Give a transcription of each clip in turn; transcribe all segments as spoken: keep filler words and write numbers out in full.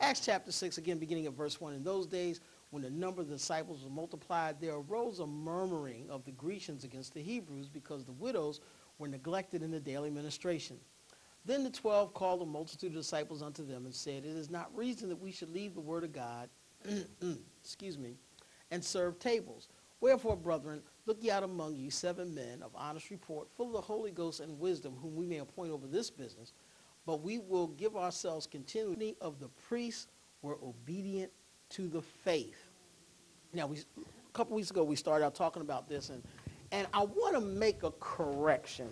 Acts chapter six, again, beginning at verse one. In those days, when the number of the disciples was multiplied, there arose a murmuring of the Grecians against the Hebrews, because the widows were neglected in the daily ministration. Then the twelve called a multitude of disciples unto them and said, It is not reason that we should leave the word of God, excuse me, and serve tables. Wherefore, brethren, look ye out among you seven men of honest report, full of the Holy Ghost and wisdom, whom we may appoint over this business. But we will give ourselves continually of the priests were obedient to the faith. Now, we, a couple weeks ago, we started out talking about this, and, and I want to make a correction.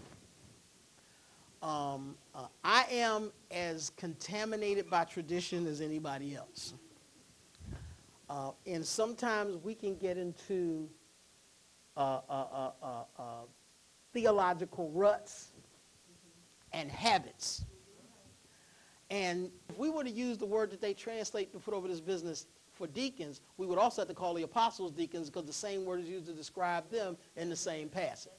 Um, uh, I am as contaminated by tradition as anybody else. Uh, and sometimes we can get into uh, uh, uh, uh, uh, theological ruts and habits. And if we were to use the word that they translate to put over this business for deacons, we would also have to call the apostles deacons, because the same word is used to describe them in the same passage.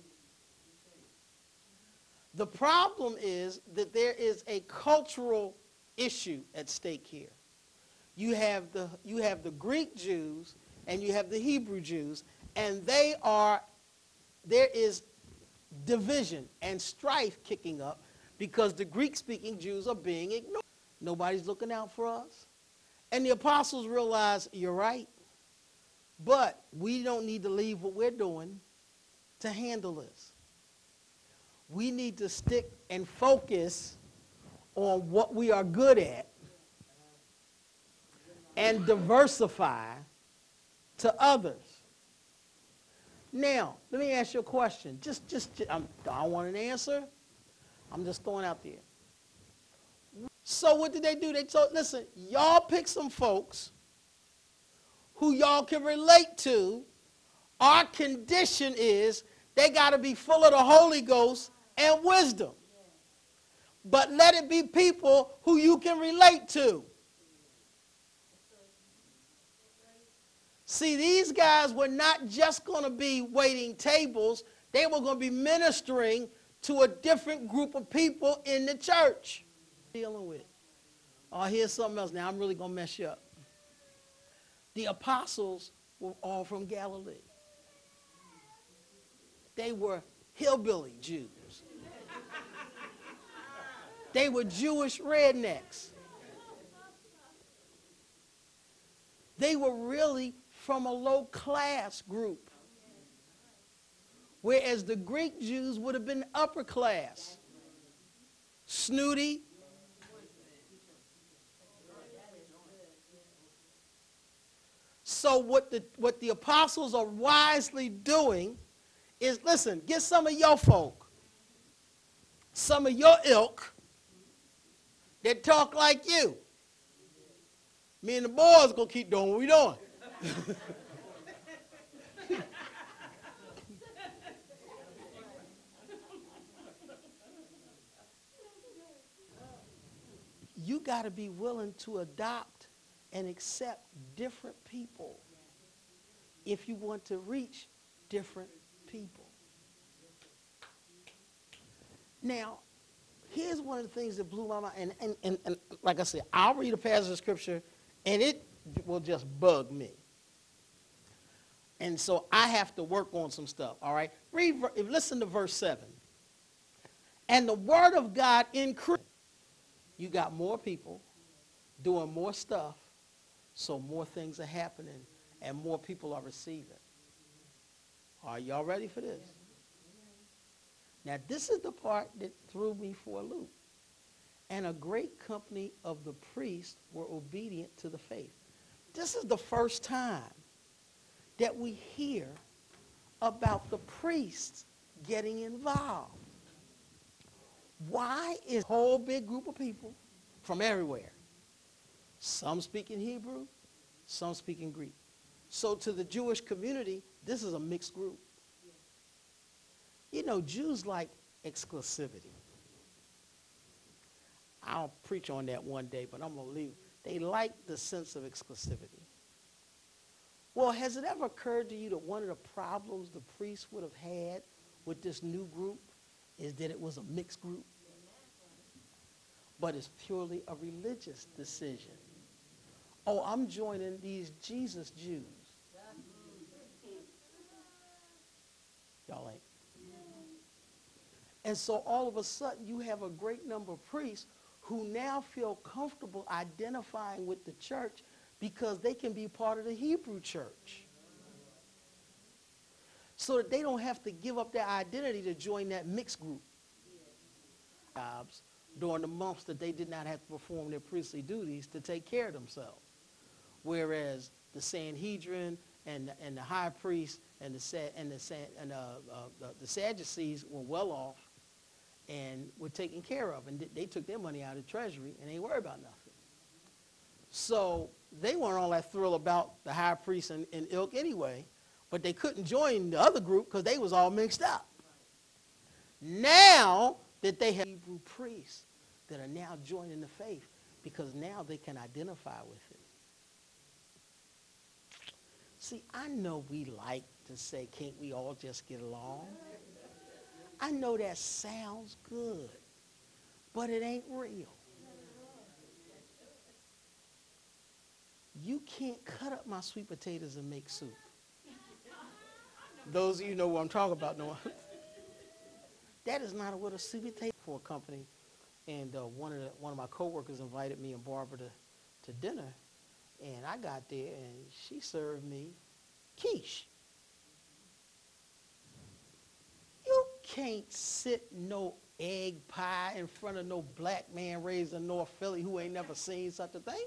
The problem is that there is a cultural issue at stake here. You have the, you have the Greek Jews and you have the Hebrew Jews, and they are, there is division and strife kicking up because the Greek-speaking Jews are being ignored. Nobody's looking out for us. And the apostles realize, you're right, but we don't need to leave what we're doing to handle this. We need to stick and focus on what we are good at and diversify to others. Now, let me ask you a question. Just, just, just I'm, I don't want an answer. I'm just throwing out there. So what did they do? They told, listen, y'all pick some folks who y'all can relate to. Our condition is they got to be full of the Holy Ghost and wisdom. But let it be people who you can relate to. See, these guys were not just going to be waiting tables. They were going to be ministering to a different group of people in the church. Dealing with. Oh, here's something else. Now, I'm really going to mess you up. The apostles were all from Galilee. They were hillbilly Jews. They were Jewish rednecks. They were really from a low-class group, whereas the Greek Jews would have been upper class, snooty. So what the, what the apostles are wisely doing is, listen, get some of your folk, some of your ilk that talk like you. Me and the boys are going to keep doing what we're doing. You got to be willing to adopt and accept different people if you want to reach different people. Now, here's one of the things that blew my mind, and, and, and, and like I said, I'll read a passage of scripture, and it will just bug me. And so I have to work on some stuff, all right? Read, listen to verse seven. And the word of God increased. You got more people doing more stuff, so more things are happening, and more people are receiving. Are y'all ready for this? Now, this is the part that threw me for a loop. And a great company of the priests were obedient to the faith. This is the first time that we hear about the priests getting involved. Why is a whole big group of people from everywhere? Some speaking Hebrew, some speaking Greek. So to the Jewish community, this is a mixed group. You know, Jews like exclusivity. I'll preach on that one day, but I'm going to leave. They like the sense of exclusivity. Well, has it ever occurred to you that one of the problems the priests would have had with this new group is that it was a mixed group? But it's purely a religious decision. Oh, I'm joining these Jesus Jews. Y'all ain't. And so all of a sudden you have a great number of priests who now feel comfortable identifying with the church because they can be part of the Hebrew church. So that they don't have to give up their identity to join that mixed group. Jobs during the months that they did not have to perform their priestly duties to take care of themselves. Whereas the Sanhedrin and, and the high priest and the, and the, and the, uh, the, the Sadducees were well off and were taken care of. And they took their money out of the treasury and they ain't worried about nothing. So they weren't all that thrilled about the high priest and, and ilk anyway, but they couldn't join the other group because they was all mixed up. Now that they have Hebrew priests that are now joining the faith because now they can identify with it. See, I know we like to say, can't we all just get along? I know that sounds good, but it ain't real. You can't cut up my sweet potatoes and make soup. Those of you know what I'm talking about know. That is not what a sweet potato for a company. And uh, one of the, one of my coworkers invited me and Barbara to, to dinner, and I got there and she served me quiche. You can't sit no egg pie in front of no black man raised in North Philly who ain't never seen such a thing.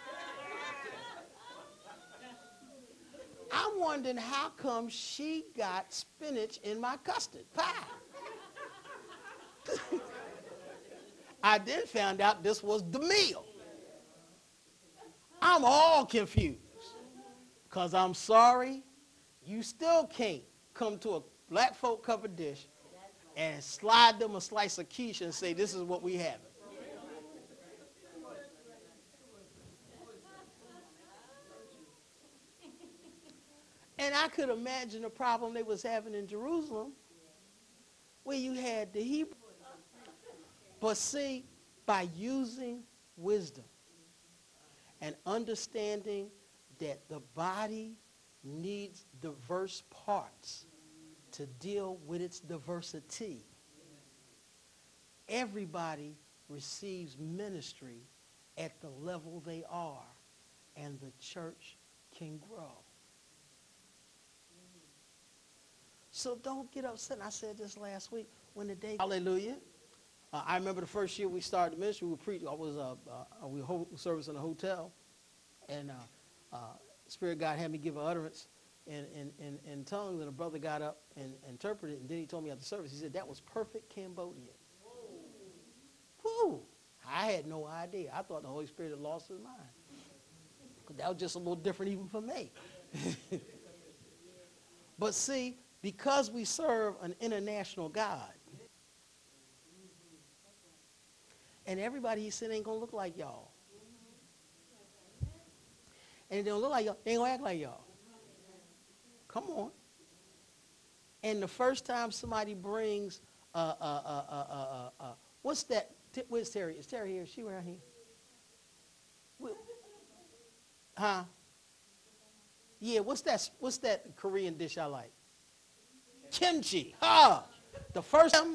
I'm wondering how come she got spinach in my custard pie. I then found out this was the meal. I'm all confused. Because I'm sorry, you still can't come to a black folk covered dish and slide them a slice of quiche and say, this is what we have. And I could imagine the problem they was having in Jerusalem where you had the Hebrew. But see, by using wisdom and understanding that the body needs diverse parts to deal with its diversity, everybody receives ministry at the level they are, and the church can grow. So don't get upset. I said this last week when the day, hallelujah. Uh, I remember the first year we started the ministry, we preached, I was, uh, uh, we were service in a hotel, and uh, uh, Spirit God had me give an utterance in, in, in, in tongues, and a brother got up and interpreted it, and then he told me after service, he said, that was perfect Cambodian. Whew. I had no idea. I thought the Holy Spirit had lost his mind. That was just a little different even for me. But see, because we serve an international God, and everybody he said ain't going to look like y'all. And they don't look like y'all, they ain't going to act like y'all. Come on. And the first time somebody brings, uh, uh, uh, uh, uh, uh, what's that? Where's Terry? Is Terry here? Is she around here? Where, huh? Yeah, what's that, what's that Korean dish I like? Kimchi. Ah, the first time.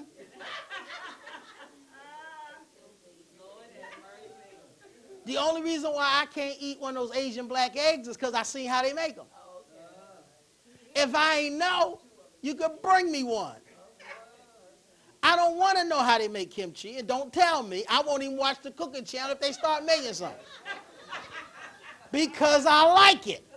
The only reason why I can't eat one of those Asian black eggs is because I seen how they make them. If I ain't know, you could bring me one. I don't want to know how they make kimchi, and don't tell me. I won't even watch the cooking channel if they start making something. Because I like it.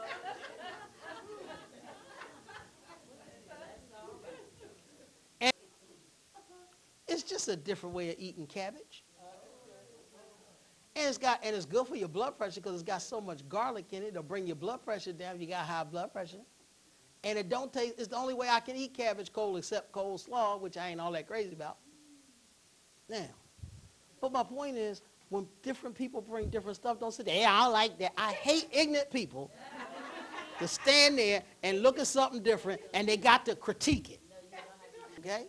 And it's just a different way of eating cabbage. And it's got and it's good for your blood pressure because it's got so much garlic in it. It'll bring your blood pressure down if you got high blood pressure. And it don't taste, it's the only way I can eat cabbage cold except coleslaw, which I ain't all that crazy about. Now, but my point is, when different people bring different stuff, don't say, hey, I don't like that. I hate ignorant people to stand there and look at something different and they got to critique it. Okay?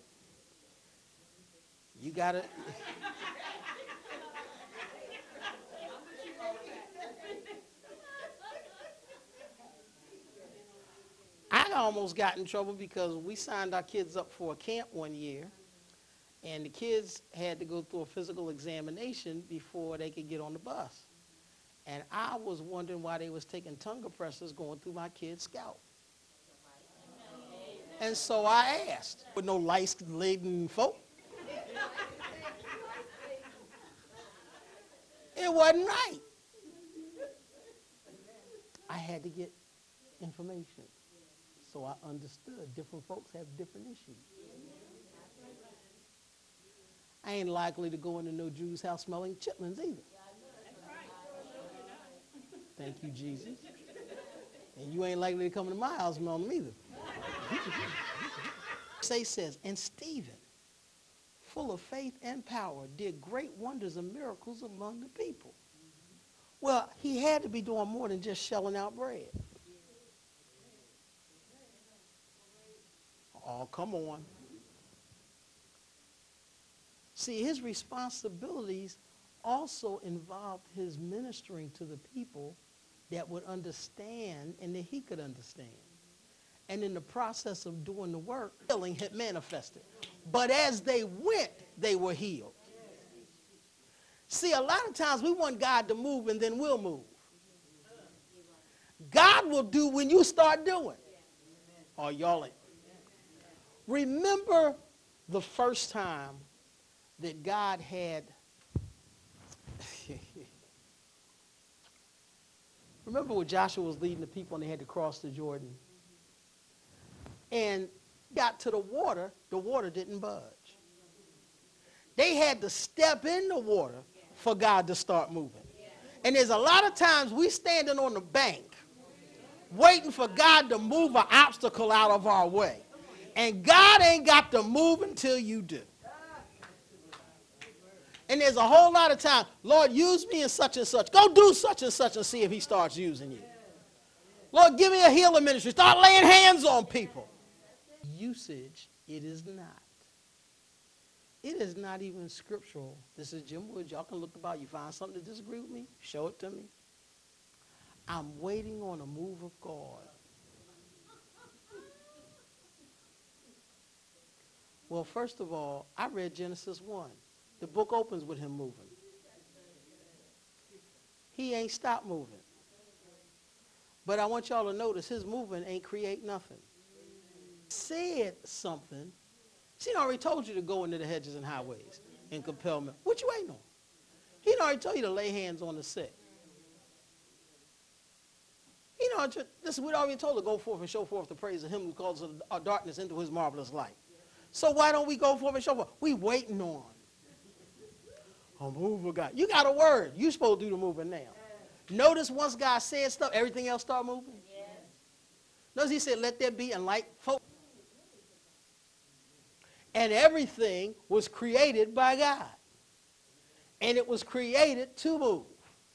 You got to. I almost got in trouble because we signed our kids up for a camp one year, and the kids had to go through a physical examination before they could get on the bus. And I was wondering why they was taking tongue compressors going through my kid's scalp. And so I asked, with no lice-laden folk. It wasn't right. I had to get information. So I understood different folks have different issues. I ain't likely to go into no Jew's house smelling chitlins either. Thank you, Jesus. And you ain't likely to come into my house smelling them either. Say says, and Stephen, full of faith and power, did great wonders and miracles among the people. Well, he had to be doing more than just shelling out bread. Oh, come on. See, his responsibilities also involved his ministering to the people that would understand and that he could understand. And in the process of doing the work, healing had manifested. But as they went, they were healed. See, a lot of times we want God to move and then we'll move. God will do when you start doing. Oh, y'all ain't. Remember the first time that God had, remember when Joshua was leading the people and they had to cross the Jordan? And got to the water, the water didn't budge. They had to step in the water for God to start moving. And there's a lot of times we standing on the bank waiting for God to move an obstacle out of our way. And God ain't got to move until you do. And there's a whole lot of time, Lord, use me in such and such. Go do such and such and see if he starts using you. Lord, give me a healing ministry. Start laying hands on people. Usage, it is not. It is not even scriptural. This is Jim Woods. Y'all can look about. You find something to disagree with me? Show it to me. I'm waiting on a move of God. Well, first of all, I read Genesis one. The book opens with him moving. He ain't stopped moving. But I want y'all to notice his moving ain't create nothing. Said something. She already told you to go into the hedges and highways and compel men. What you waiting on? He already told you to lay hands on the sick. He know, listen, we already told to go forth and show forth the praise of him who calls our darkness into his marvelous light. So why don't we go forth and show forth? We waiting on a move of God. You got a word. You supposed to do the moving now. Notice once God said stuff, everything else start moving. Yes. Notice he said, let there be and light folk. And everything was created by God. And it was created to move.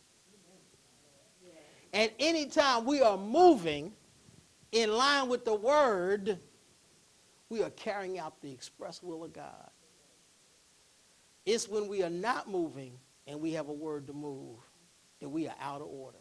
And anytime we are moving in line with the word, we are carrying out the express will of God. It's when we are not moving and we have a word to move that we are out of order.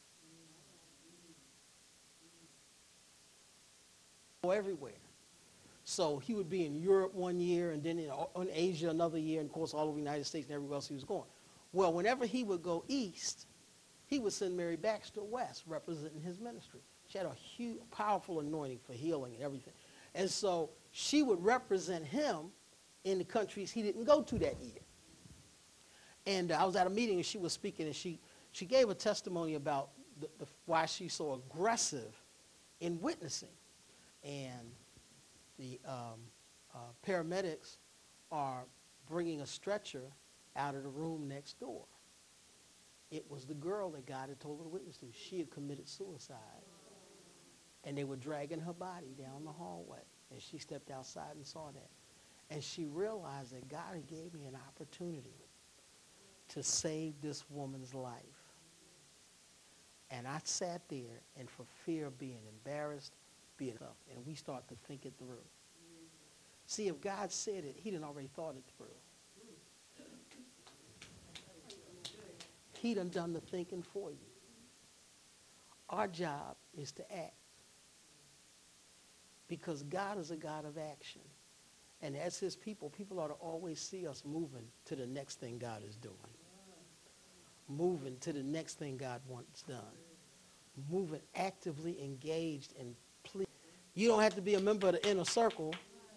Everywhere. So he would be in Europe one year and then in, in Asia another year, and of course all over the United States and everywhere else he was going. Well, whenever he would go east, he would send Mary Baxter west, representing his ministry. She had a huge, powerful anointing for healing and everything. And so she would represent him in the countries he didn't go to that year. And uh, I was at a meeting and she was speaking, and she, she gave a testimony about the, the, why she's so aggressive in witnessing. And the um, uh, paramedics are bringing a stretcher out of the room next door. It was the girl that God had told her to witness to. She had committed suicide. And they were dragging her body down the hallway. And she stepped outside and saw that. And she realized that God had gave me an opportunity to save this woman's life. And I sat there, and for fear of being embarrassed, being tough, and we start to think it through. See, if God said it, he done already thought it through. He done done the thinking for you. Our job is to act. because God is a God of action. And as his people, people ought to always see us moving to the next thing God is doing. Moving to the next thing God wants done. Moving actively engaged and please. You don't have to be a member of the inner circle.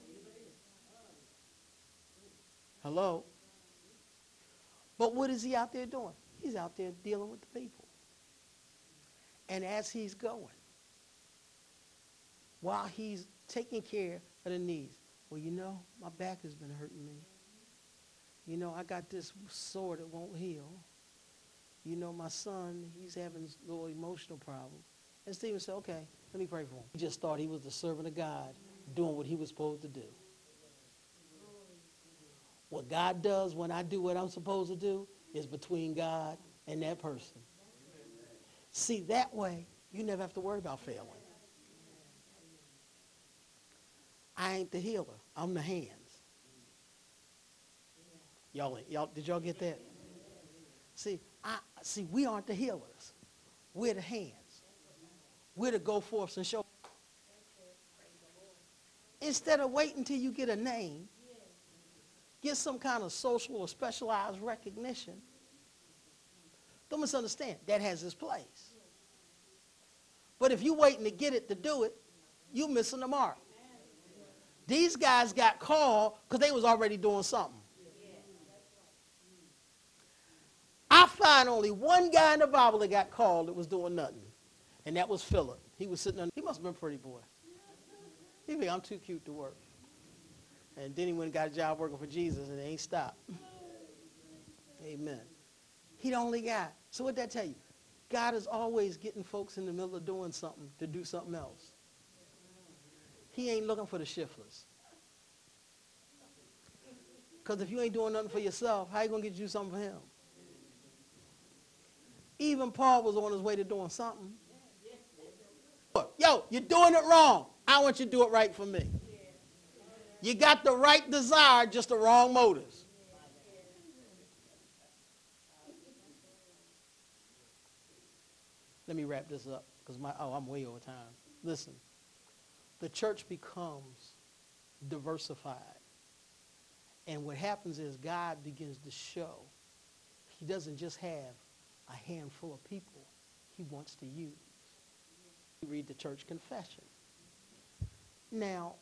Hello? But what is he out there doing? He's out there dealing with the people. And as he's going, while he's taking care of the needs, well, you know, my back has been hurting me. You know, I got this sore that won't heal. You know, my son, he's having a little emotional problem. And Stephen said, okay, let me pray for him. He just thought he was the servant of God doing what he was supposed to do. What God does when I do what I'm supposed to do is between God and that person. See, that way, you never have to worry about failing. I ain't the healer. I'm the hands. Y'all, y'all, did y'all get that? See, I, see, we aren't the healers. We're the hands. We're the go forths and show. Instead of waiting until you get a name, get some kind of social or specialized recognition. Don't misunderstand. That has its place. But if you're waiting to get it to do it, you're missing the mark. These guys got called because they was already doing something. I find only one guy in the Bible that got called that was doing nothing, and that was Philip. He was sitting on, he must have been a pretty boy. He think I'm too cute to work. And then he went and got a job working for Jesus, and they ain't stopped. Amen. He the only guy. So what'd that tell you? God is always getting folks in the middle of doing something to do something else. He ain't looking for the shiftless. Because if you ain't doing nothing for yourself, how you going to get you something for him? Even Paul was on his way to doing something. Yo, you're doing it wrong. I want you to do it right for me. You got the right desire, just the wrong motives. Let me wrap this up because my oh, I'm way over time. Listen, the church becomes diversified. And what happens is God begins to show he doesn't just have a handful of people he wants to use. You read the church confession. Now,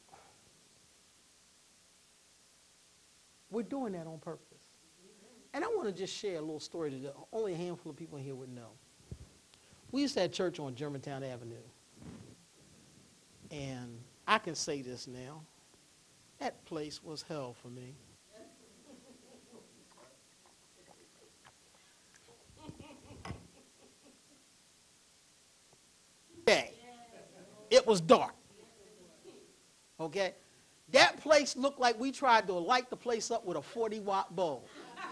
we're doing that on purpose. And I want to just share a little story that only a handful of people in here would know. We used to have church on Germantown Avenue. And I can say this now. That place was hell for me. Okay. It was dark. Okay? That place looked like we tried to light the place up with a forty watt bulb.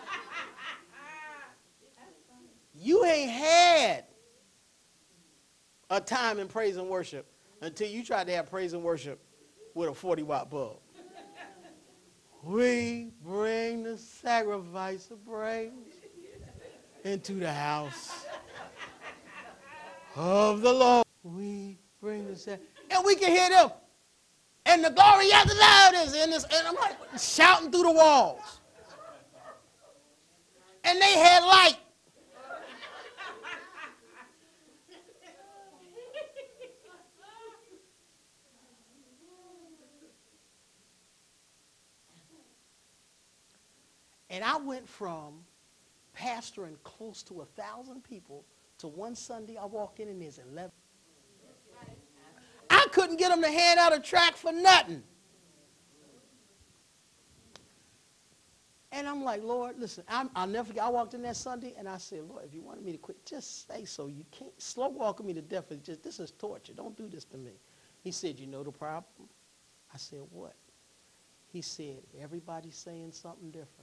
You ain't had a time in praise and worship until you tried to have praise and worship with a forty watt bulb. We bring the sacrifice of praise into the house of the Lord. We bring the sacrifice. And we can hear them. And the glory of the Lord is in this. And I'm like shouting through the walls. And they had light. And I went from pastoring close to a thousand people to one Sunday I walk in and there's eleven. I couldn't get them to hand out a tract for nothing. And I'm like, Lord, listen, I'm, I'll never forget. I walked in that Sunday and I said, Lord, if you wanted me to quit, just say so. You can't slow walking me to death. It's just, this is torture. Don't do this to me. He said, you know the problem? I said, what? He said, everybody's saying something different.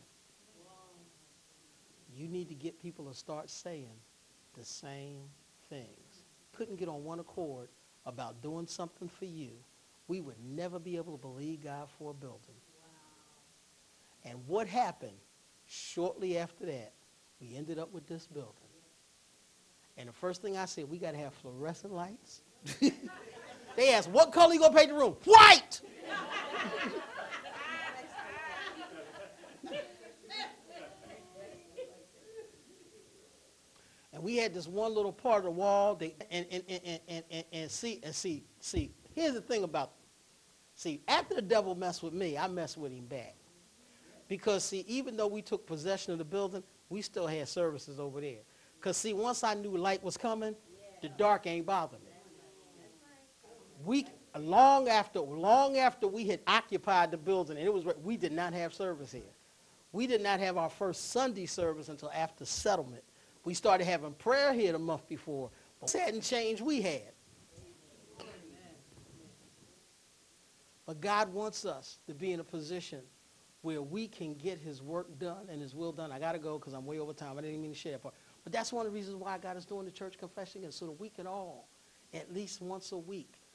You need to get people to start saying the same things. Couldn't get on one accord about doing something for you. We would never be able to believe God for a building. Wow. And what happened shortly after that, we ended up with this building. And the first thing I said, we got to have fluorescent lights. They asked, what color you gonna paint the room? White! And we had this one little part of the wall, they, and, and, and, and, and, and see, and see, see, here's the thing about, see, after the devil messed with me, I messed with him back. Because, see, even though we took possession of the building, we still had services over there. Because, see, once I knew light was coming, the dark ain't bothering me. We, long after, long after we had occupied the building, and it was, we did not have service here. We did not have our first Sunday service until after settlement. We started having prayer here the month before, but it hadn't changed we had. But God wants us to be in a position where we can get his work done and his will done. I got to go because I'm way over time. I didn't even mean to share that part. But that's one of the reasons why God is doing the church confession again, so that we can all, at least once a week,